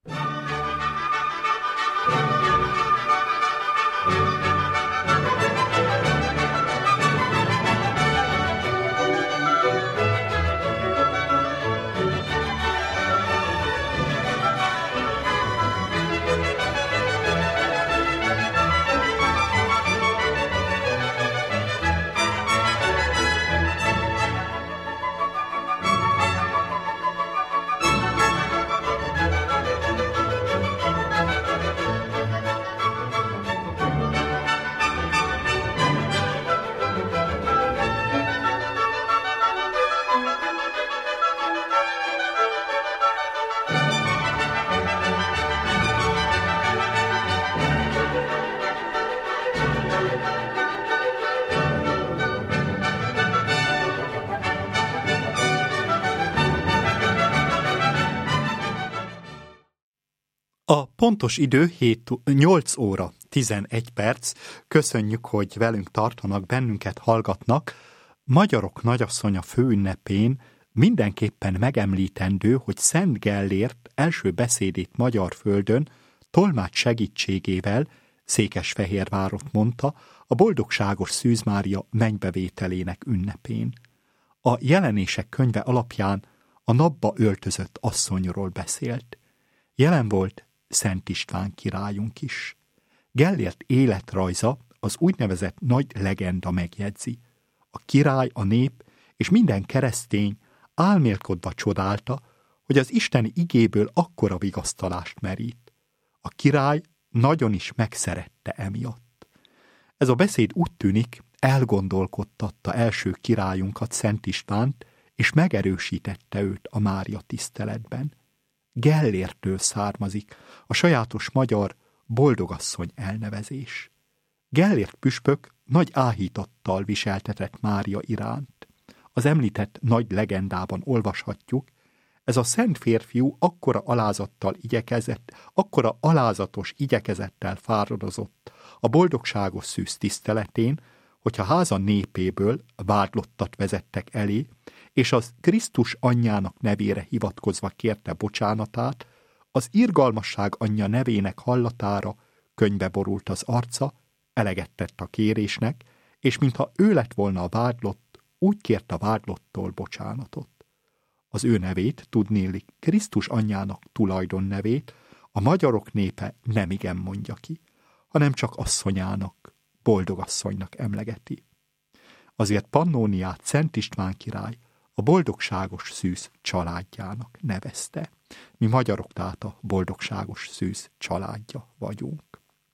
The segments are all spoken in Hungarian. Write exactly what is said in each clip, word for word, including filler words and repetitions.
A pontos idő nyolc óra tizenegy perc. Köszönjük, hogy velünk tartanak, bennünket hallgatnak. Magyarok nagyasszonya főünnepén mindenképpen megemlítendő, hogy Szent Gellért első beszédét magyar földön tolmács segítségével Székesfehérvárot mondta a boldogságos Szűz Mária mennybevételének ünnepén. A Jelenések könyve alapján a napba öltözött asszonyról beszélt. Jelen volt Szent István királyunk is. Gellért életrajza az úgynevezett nagy legenda megjegyzi. A király, a nép és minden keresztény álmélkodva csodálta, hogy az isteni igéből akkora vigasztalást merít. A király nagyon is megszerette emiatt. Ez a beszéd úgy tűnik, elgondolkodtatta első királyunkat, Szent Istvánt, és megerősítette őt a Mária tiszteletben. Gellértől származik a sajátos magyar boldogasszony elnevezés. Gellért püspök nagy áhítattal viseltetett Mária iránt. Az említett nagy legendában olvashatjuk, ez a szent férfiú akkora alázattal igyekezett, akkora alázatos igyekezettel fáradozott a boldogságos szűz tiszteletén, hogyha háza népéből vádlottat vezettek elé, és az Krisztus anyjának nevére hivatkozva kérte bocsánatát, az irgalmasság anyja nevének hallatára könnybe borult az arca, eleget tett a kérésnek, és mintha ő lett volna a vádlott, úgy kért a vádlottól bocsánatot. Az ő nevét, tudnélik, Krisztus anyjának tulajdonnevét a magyarok népe nemigen mondja ki, hanem csak asszonyának, boldogasszonynak emlegeti. Azért Pannóniát Szent István király a boldogságos szűz családjának nevezte. Mi magyarok tehát a boldogságos szűz családja vagyunk.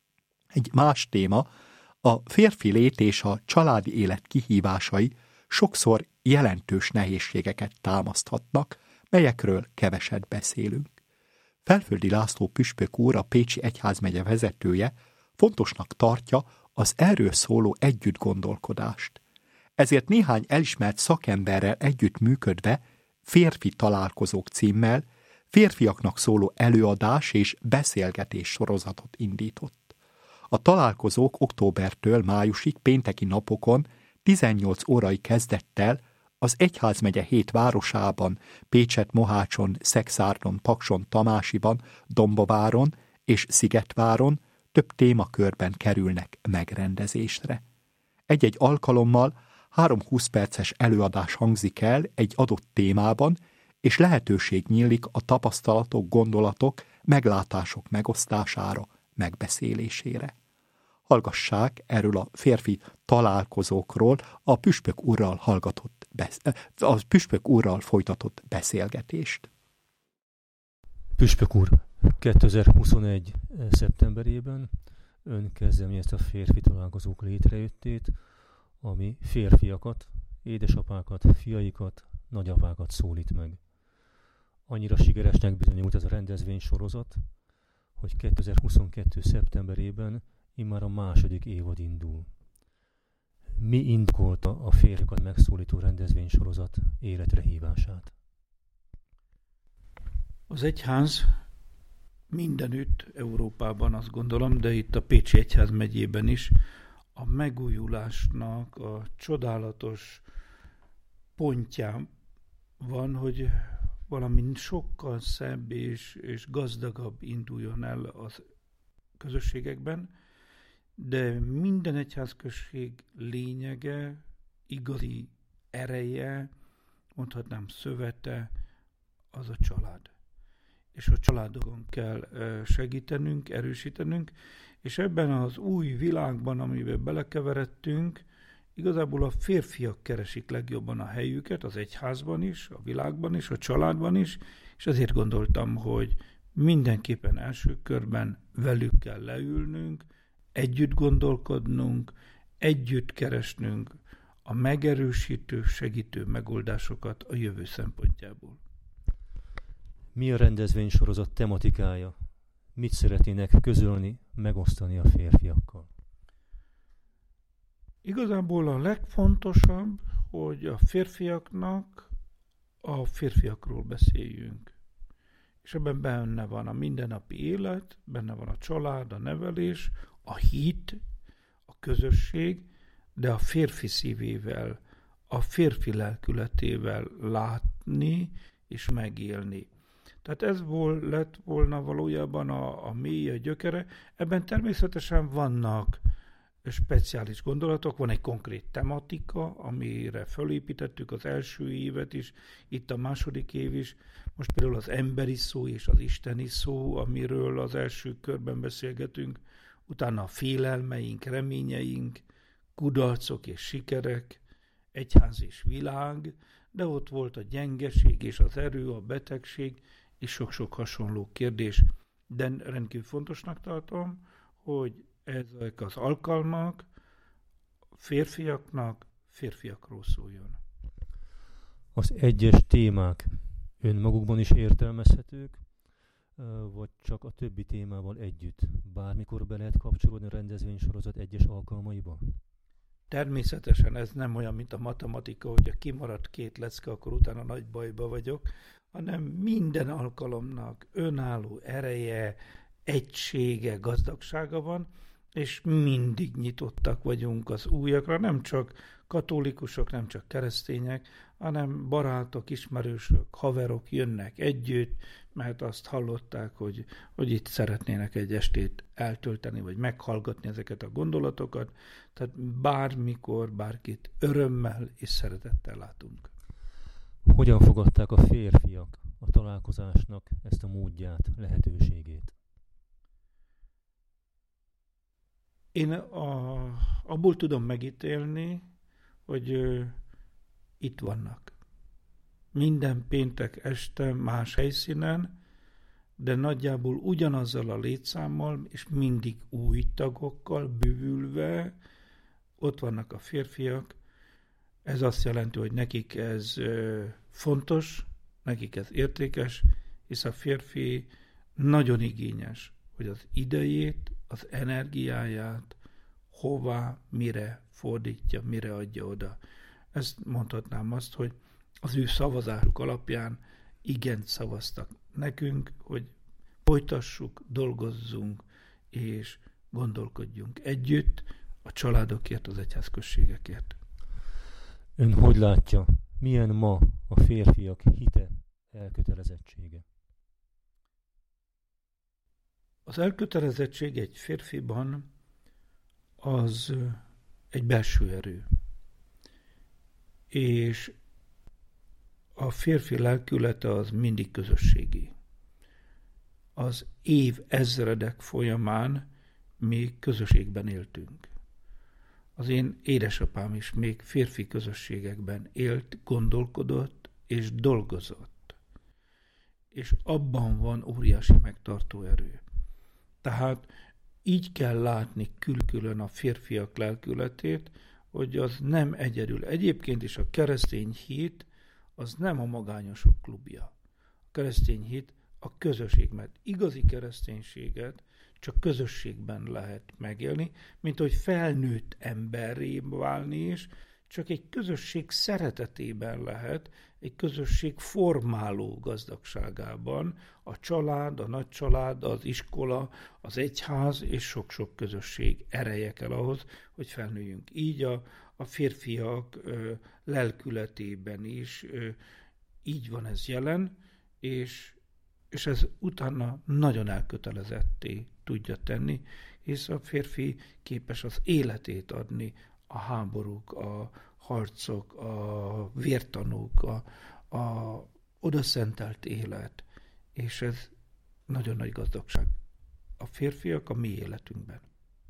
Egy más téma, a férfi lét és a családi élet kihívásai sokszor jelentős nehézségeket támaszthatnak, melyekről keveset beszélünk. Felföldi László püspök úr, a Pécsi Egyházmegye vezetője fontosnak tartja az erről szóló együttgondolkodást. Ezért néhány elismert szakemberrel együtt működve Férfi találkozók címmel férfiaknak szóló előadás és beszélgetés sorozatot indított. A találkozók októbertől májusig pénteki napokon tizennyolc órai kezdettel az Egyházmegye hét városában, Pécset, Mohácson, Szekszárdon, Pakson, Tamásiban, Dombováron és Szigetváron több témakörben kerülnek megrendezésre. Egy-egy alkalommal három-húsz perces előadás hangzik el egy adott témában, és lehetőség nyílik a tapasztalatok, gondolatok, meglátások megosztására, megbeszélésére. Hallgassák erről a férfi találkozókról a püspök úrral hallgatott, a püspök úrral folytatott beszélgetést. Püspök úr, kétezer-huszonegy. szeptemberében ön kezdeményezte a férfi találkozók létrejöttét, ami férfiakat, édesapákat, fiaikat, nagyapákat szólít meg. Annyira sikeresnek bizonyult ez a rendezvénysorozat, hogy kétezer-huszonkettő. szeptemberében immár a második évad indul. Mi indokolta a férfiakat megszólító rendezvénysorozat életre hívását? Az egyház mindenütt Európában, azt gondolom, de itt a Pécsi Egyházmegyében is a megújulásnak a csodálatos pontján van, hogy valami sokkal szebb és, és gazdagabb induljon el az közösségekben, de minden egyházközség lényege, igazi ereje, mondhatnám szövete, az a család. És a családokon kell segítenünk, erősítenünk, és ebben az új világban, amiben belekeveredtünk, igazából a férfiak keresik legjobban a helyüket, az egyházban is, a világban is, a családban is, és ezért gondoltam, hogy mindenképpen első körben velük kell leülnünk, együtt gondolkodnunk, együtt keresnünk a megerősítő, segítő megoldásokat a jövő szempontjából. Mi a rendezvénysorozat tematikája? Mit szeretnének közölni, megosztani a férfiakkal? Igazából a legfontosabb, hogy a férfiaknak a férfiakról beszéljünk. És ebben benne van a mindennapi élet, benne van a család, a nevelés, a hit, a közösség, de a férfi szívével, a férfi lelkületével látni és megélni. Tehát ez vol, lett volna valójában a, a mély, a gyökere. Ebben természetesen vannak speciális gondolatok, van egy konkrét tematika, amire fölépítettük az első évet is, itt a második év is. Most például az emberi szó és az isteni szó, amiről az első körben beszélgetünk, utána a félelmeink, reményeink, kudarcok és sikerek, egyház és világ, de ott volt a gyengeség és az erő, a betegség, és sok-sok hasonló kérdés. De rendkívül fontosnak tartom, hogy ezek az alkalmak férfiaknak férfiakról szóljon. Az egyes témák önmagukban is értelmezhetők, vagy csak a többi témával együtt? Bármikor be lehet kapcsolódni a rendezvénysorozat egyes alkalmaiba? Természetesen ez nem olyan, mint a matematika, hogy a kimaradt két lecke, akkor utána nagy bajba vagyok, hanem minden alkalomnak önálló ereje, egysége, gazdagsága van, és mindig nyitottak vagyunk az újakra, nem csak katolikusok, nem csak keresztények, hanem barátok, ismerősök, haverok jönnek együtt, mert azt hallották, hogy, hogy itt szeretnének egy estét eltölteni, vagy meghallgatni ezeket a gondolatokat. Tehát bármikor, bárkit örömmel és szeretettel látunk. Hogyan fogadták a férfiak a találkozásnak ezt a módját, lehetőségét? Én a, abból tudom megítélni, hogy ö, itt vannak. Minden péntek este más helyszínen, de nagyjából ugyanazzal a létszámmal, és mindig új tagokkal bővülve, ott vannak a férfiak. Ez azt jelenti, hogy nekik ez ö, fontos, nekik ez értékes, hisz a férfi nagyon igényes, hogy az idejét, az energiáját hová, mire fordítja, mire adja oda. Ezt mondhatnám azt, hogy az ő szavazásuk alapján igent szavaztak nekünk, hogy folytassuk, dolgozzunk és gondolkodjunk együtt a családokért, az egyházközségekért. Ön hogy látja, milyen ma a férfiak hite, elkötelezettsége? Az elkötelezettség egy férfiban az egy belső erő. És a férfi lelkülete az mindig közösségi. Az év ezredek folyamán még közösségben éltünk. Az én édesapám is még férfi közösségekben élt, gondolkodott és dolgozott. És abban van óriási megtartó erő. Tehát így kell látni külön-külön a férfiak lelkületét, hogy az nem egyedül. Egyébként is a keresztény hit az nem a magányosok klubja. A keresztény hit a közösség, mert igazi kereszténységet csak közösségben lehet megélni, mint hogy felnőtt emberré válni is, csak egy közösség szeretetében lehet, egy közösség formáló gazdagságában, a család, a nagycsalád, az iskola, az egyház és sok-sok közösség ereje kell ahhoz, hogy felnőjünk. Így a, a férfiak ö, lelkületében is ö, így van ez jelen, és, és ez utána nagyon elkötelezetté tudja tenni, hisz a férfi képes az életét adni a háborúk, a harcok, a vértanúk, a, a odaszentelt élet, és ez nagyon nagy gazdagság. A férfiak a mi életünkben.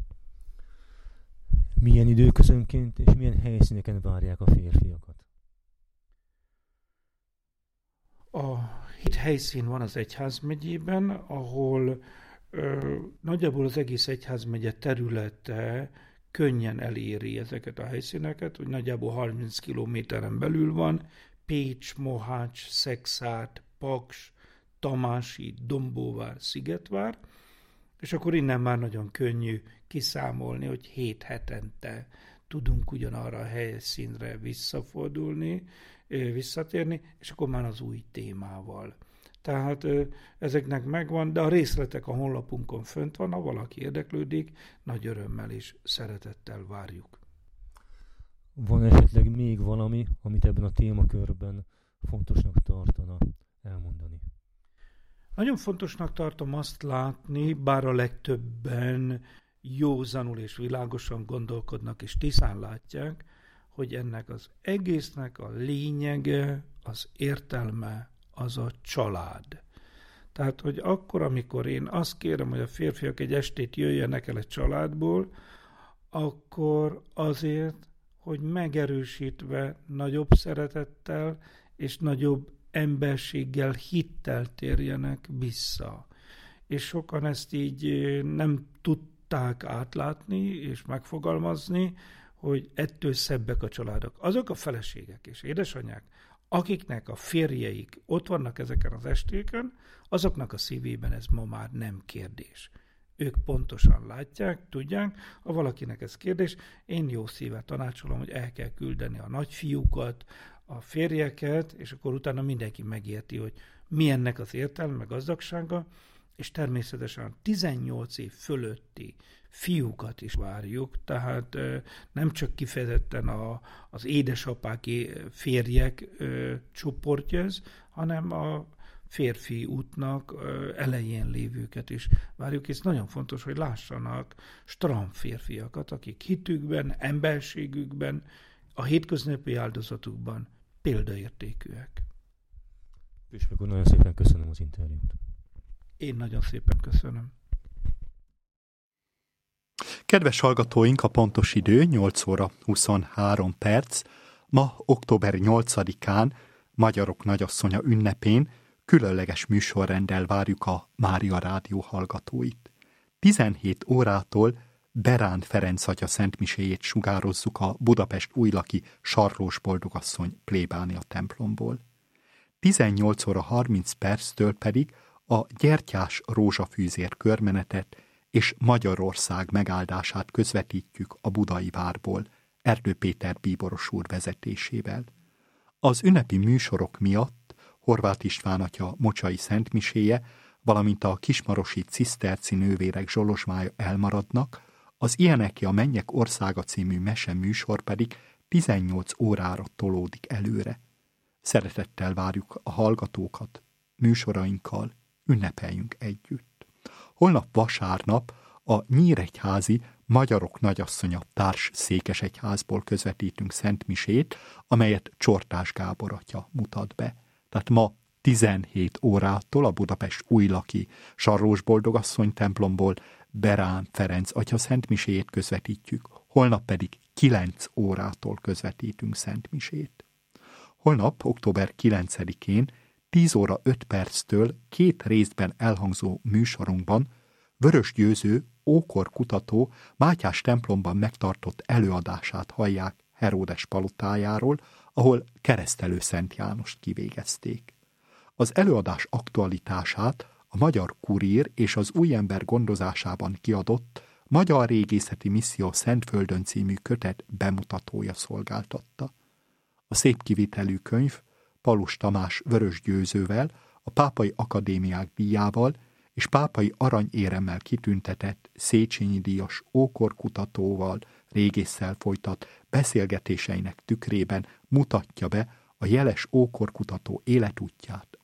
Milyen időközönként és milyen helyszíneken várják a férfiakat? A hét helyszín van az egyházmegyében, ahol ö, nagyjából az egész egyházmegye területe könnyen eléri ezeket a helyszíneket, hogy nagyjából harminc kilométeren belül van. Pécs, Mohács, Szekszárd, Paks, Tamási, Dombóvár, Szigetvár, és akkor innen már nagyon könnyű kiszámolni, hogy hét hetente tudunk ugyanarra a helyszínre visszafordulni, visszatérni, és akkor már az új témával. Tehát ezeknek megvan, de a részletek a honlapunkon fönt van, ha valaki érdeklődik, nagy örömmel és szeretettel várjuk. Van esetleg még valami, amit ebben a témakörben fontosnak tartana elmondani? Nagyon fontosnak tartom azt látni, bár a legtöbben józanul és világosan gondolkodnak és tisztán látják, hogy ennek az egésznek a lényege, az értelme, az a család. Tehát, hogy akkor, amikor én azt kérem, hogy a férfiak egy estét jöjjenek el egy családból, akkor azért, hogy megerősítve nagyobb szeretettel és nagyobb emberséggel, hittel térjenek vissza. És sokan ezt így nem tudták átlátni és megfogalmazni, hogy ettől szebbek a családok. Azok a feleségek és édesanyák, akiknek a férjeik ott vannak ezeken az estéken, azoknak a szívében ez ma már nem kérdés. Ők pontosan látják, tudják, ha valakinek ez kérdés, én jó szívvel tanácsolom, hogy el kell küldeni a nagyfiúkat, a férjeket, és akkor utána mindenki megérti, hogy mi ennek az értelme, meg gazdagsága, és természetesen tizennyolc év fölötti fiúkat is várjuk, tehát nem csak kifejezetten a, az édesapák, férjek ö, csoportja ez, hanem a férfi útnak ö, elején lévőket is várjuk, és nagyon fontos, hogy lássanak strand férfiakat, akik hitükben, emberségükben, a hétköznapi áldozatukban példaértékűek. Püspök úr, nagyon szépen köszönöm az interjút. Én nagyon szépen köszönöm. Kedves hallgatóink, a pontos idő nyolc óra huszonhárom perc. Ma október nyolcadikán, Magyarok Nagyasszonya ünnepén különleges műsorrenddel várjuk a Mária Rádió hallgatóit. tizenhét órától Berán Ferenc atya szentmiséjét sugározzuk a Budapest Újlaki Sarlós Boldogasszony plébánia templomból. tizennyolc óra harminc perctől pedig a Gyertyás rózsafűzér körmenetet és Magyarország megáldását közvetítjük a Budai várból, Erdő Péter bíboros úr vezetésével. Az ünnepi műsorok miatt Horváth István atya mocsai szentmiséje, valamint a kismarosi ciszterci nővérek zsolozsmája elmaradnak, az Ilyeneki a Mennyek Országa című mese műsor pedig tizennyolc órára tolódik előre. Szeretettel várjuk a hallgatókat, műsorainkkal ünnepeljünk együtt. Holnap vasárnap a Nyíregyházi Magyarok Nagyasszonya társ székesegyházból közvetítünk szentmisét, amelyet Csortás Gábor atya mutat be. Tehát ma tizenhét órától a Budapest Újlaki Sarlós Boldogasszony templomból Berán Ferenc atya szentmiséjét közvetítjük, holnap pedig kilenc órától közvetítünk szentmisét. Holnap, október kilencedikén tíz óra öt perctől két részben elhangzó műsorunkban Vörös Győző ókorkutató Mátyás templomban megtartott előadását hallják Heródes palotájáról, ahol Keresztelő Szent Jánost kivégezték. Az előadás aktualitását a Magyar Kurír és az Újember gondozásában kiadott Magyar Régészeti Misszió Szentföldön című kötet bemutatója szolgáltatta. A szép kivitelű könyv Palus Tamás Vörös Győzővel, a Pápai Akadémiák díjával és pápai aranyéremmel kitüntetett Széchenyi díjas ókorkutatóval, régésszel folytat beszélgetéseinek tükrében mutatja be a jeles ókorkutató életútját,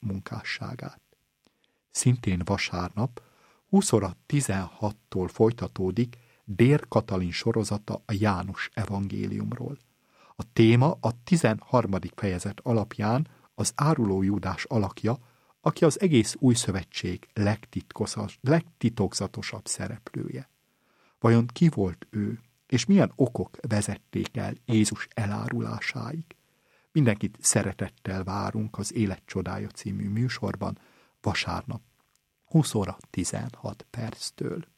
munkásságát. Szintén vasárnap, húsz óra tizenhattól folytatódik Dér Katalin sorozata a János evangéliumról. A téma a tizenharmadik fejezet alapján az áruló Júdás alakja, aki az egész új szövetség legtitokzatosabb szereplője. Vajon ki volt ő, és milyen okok vezették el Jézus elárulásáig? Mindenkit szeretettel várunk az Élet csodája című műsorban vasárnap húsz óra tizenhat perctől.